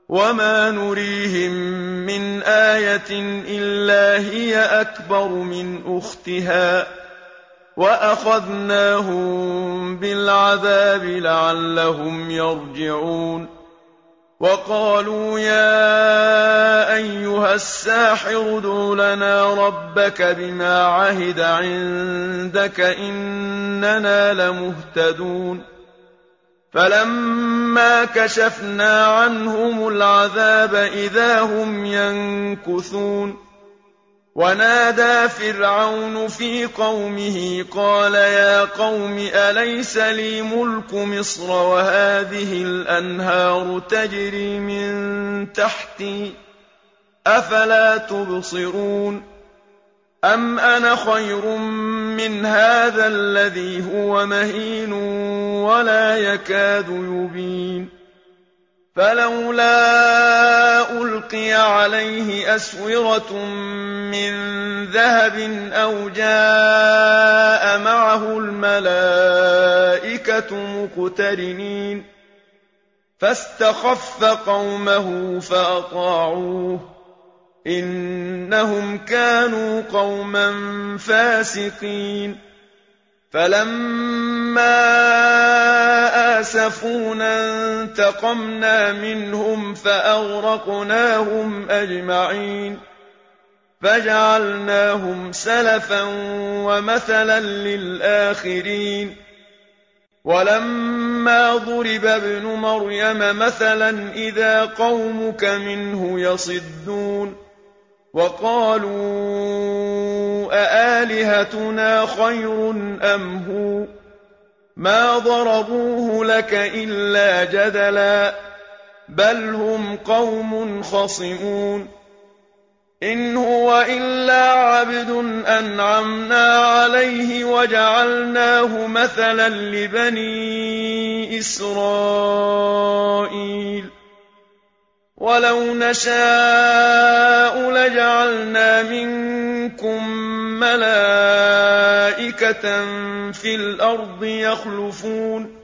وما نريهم من آية إلا هي أكبر من أختها وأخذناهم بالعذاب لعلهم يرجعون وقالوا يا أيها الساحر ادع لنا ربك بما عهد عندك إننا لمهتدون فلما كشفنا عنهم العذاب إذا هم ينكثون ونادى فرعون في قومه قال يا قوم أليس لي ملك مصر وهذه الأنهار تجري من تحتي أفلا تبصرون أم أنا خير من هذا الذي هو مهين ولا يكاد يبين فلولا ألقي عليه أسورة من ذهب أو جاء معه الملائكة مقترنين فاستخف قومه فأطاعوه إنهم كانوا قوما فاسقين فلما آسفونا انتقمنا منهم فأغرقناهم أجمعين فجعلناهم سلفا ومثلا للآخرين ولما ضرب ابن مريم مثلا إذا قومك منه يصدون وقالوا أآلهتنا خير أم هو ما ضربوه لك إلا جدلا بل هم قوم خصمون إن هو إلا عبد أنعمنا عليه وجعلناه مثلا لبني إسرائيل ولو نشاء لجعلنا منكم ملائكة في الأرض يخلفون